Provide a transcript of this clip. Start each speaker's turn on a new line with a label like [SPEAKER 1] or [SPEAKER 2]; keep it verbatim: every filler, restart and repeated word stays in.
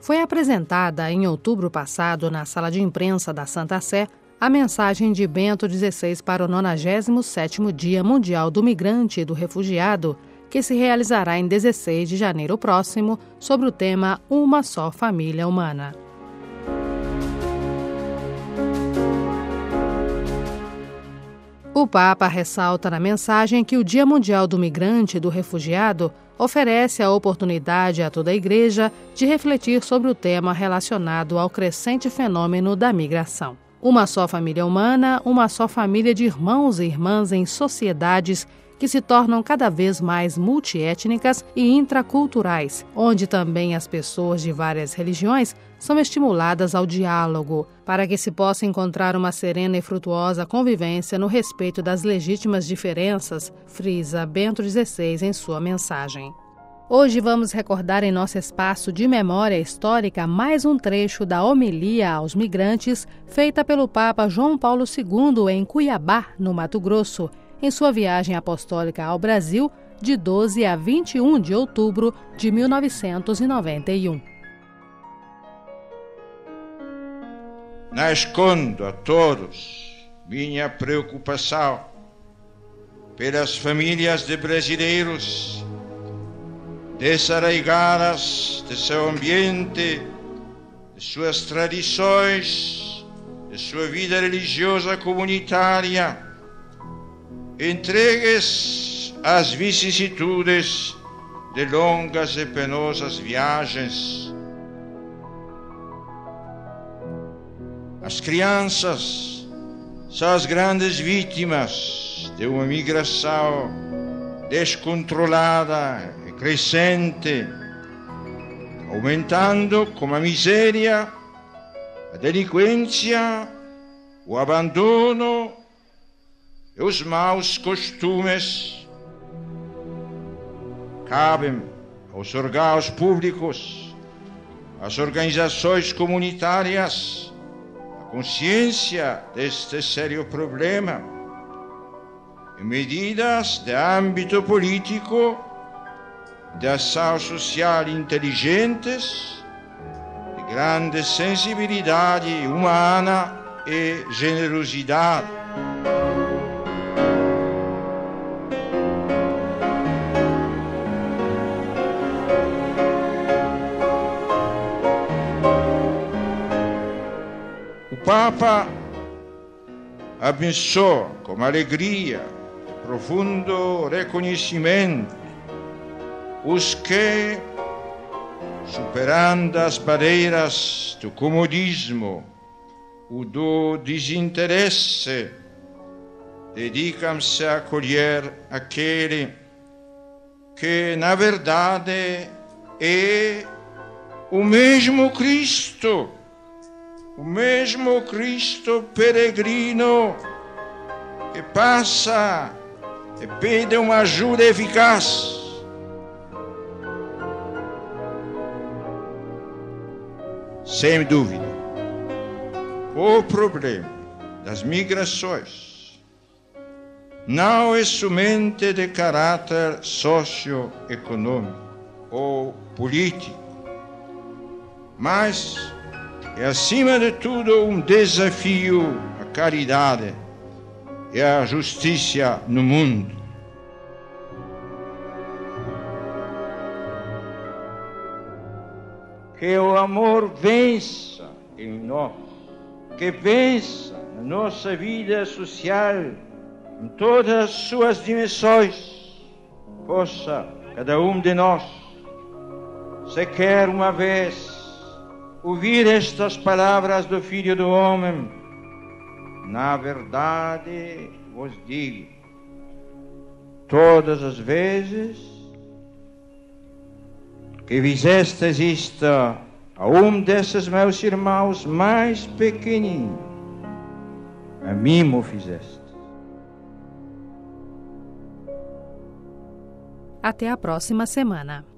[SPEAKER 1] Foi apresentada em outubro passado na sala de imprensa da Santa Sé a mensagem de Bento dezesseis para o nonagésimo sétimo Dia Mundial do Migrante e do Refugiado, que se realizará em dezesseis de janeiro próximo, sobre o tema Uma Só Família Humana. O Papa ressalta na mensagem que o Dia Mundial do Migrante e do Refugiado oferece a oportunidade a toda a Igreja de refletir sobre o tema relacionado ao crescente fenômeno da migração. Uma só família humana, uma só família de irmãos e irmãs em sociedades que se tornam cada vez mais multiétnicas e intraculturais, onde também as pessoas de várias religiões são estimuladas ao diálogo, para que se possa encontrar uma serena e frutuosa convivência no respeito das legítimas diferenças, frisa Bento dezesseis em sua mensagem. Hoje vamos recordar em nosso espaço de memória histórica mais um trecho da homilia aos migrantes feita pelo Papa João Paulo segundo em Cuiabá, no Mato Grosso, em sua viagem apostólica ao Brasil, de doze a vinte e um de outubro de mil novecentos e noventa e um.
[SPEAKER 2] Nascondo a todos minha preocupação pelas famílias de brasileiros desarraigadas de seu ambiente, de suas tradições, de sua vida religiosa comunitária, entregues às vicissitudes de longas e penosas viagens. As crianças são as grandes vítimas de uma migração descontrolada e crescente, aumentando como a miséria, a delinquência, o abandono e os maus costumes. Cabem aos órgãos públicos, às organizações comunitárias, a consciência deste sério problema e medidas de âmbito político, de ação social inteligentes, de grande sensibilidade humana e generosidade. O Papa abençoa com alegria e profundo reconhecimento os que, superando as barreiras do comodismo ou do desinteresse, dedicam-se a acolher aquele que, na verdade, é o mesmo Cristo, o mesmo Cristo peregrino que passa e pede uma ajuda eficaz. Sem dúvida, o problema das migrações não é somente de caráter socioeconômico ou político, mas é, acima de tudo, um desafio à caridade e à justiça no mundo. Que o amor vença em nós, que vença na nossa vida social, em todas as suas dimensões. Possa cada um de nós, se quer uma vez ouvir estas palavras do Filho do Homem, na verdade vos digo, todas as vezes que fizestes isto a um desses meus irmãos mais pequeninos, a mim me fizeste.
[SPEAKER 1] Até a próxima semana.